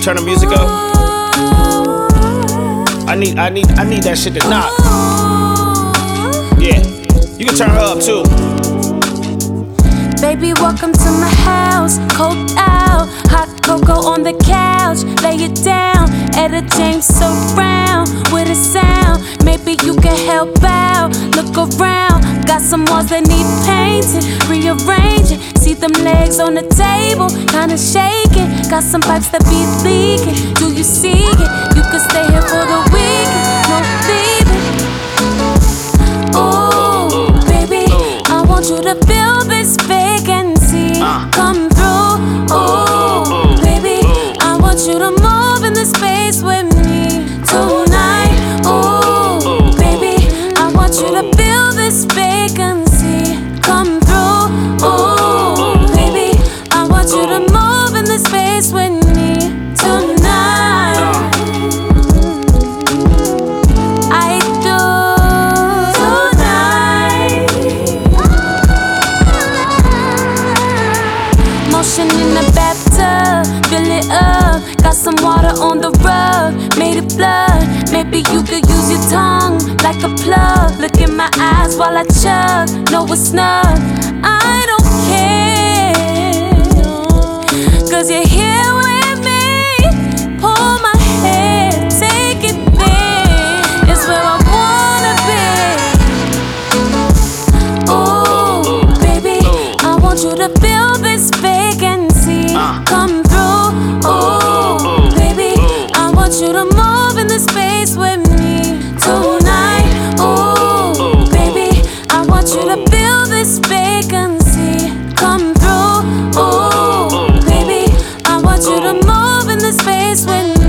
Turn the music up. I need that shit to knock. Yeah, you can turn her up too. Baby, welcome to my house. Cold out, hot cocoa on the couch. Lay it down, Etta James surround with a sound. Maybe you can help out. Look around, got some walls that need painting, rearranging. See them legs on the table, kinda shaking. Got some pipes that be leaking. Do you see it? You could stay here for the weekend, no leaving. Ooh, baby, I want you to fill this vacancy. Come through. Ooh, baby, I want you to move in the space with me tonight. Ooh, baby, I want you to fill this vacancy. Come through. Ooh, baby, I want you to move in the space with me tonight. I do tonight. Motion in the bathtub, fill it up. Got some water on the rug, made it blood. Maybe you could use your tongue like a plug. Look in my eyes while I chug. Know it's snug, I don't care, 'cause you're here with me. Pull my hair, take it there. It's where I wanna be. Ooh, baby, I want you to fill this vacancy. Come through. Ooh, baby, I want you to move in the space with me tonight. Ooh, baby, I want you to fill this vacancy. Come through. Ooh, baby, I want you to move in the space with me.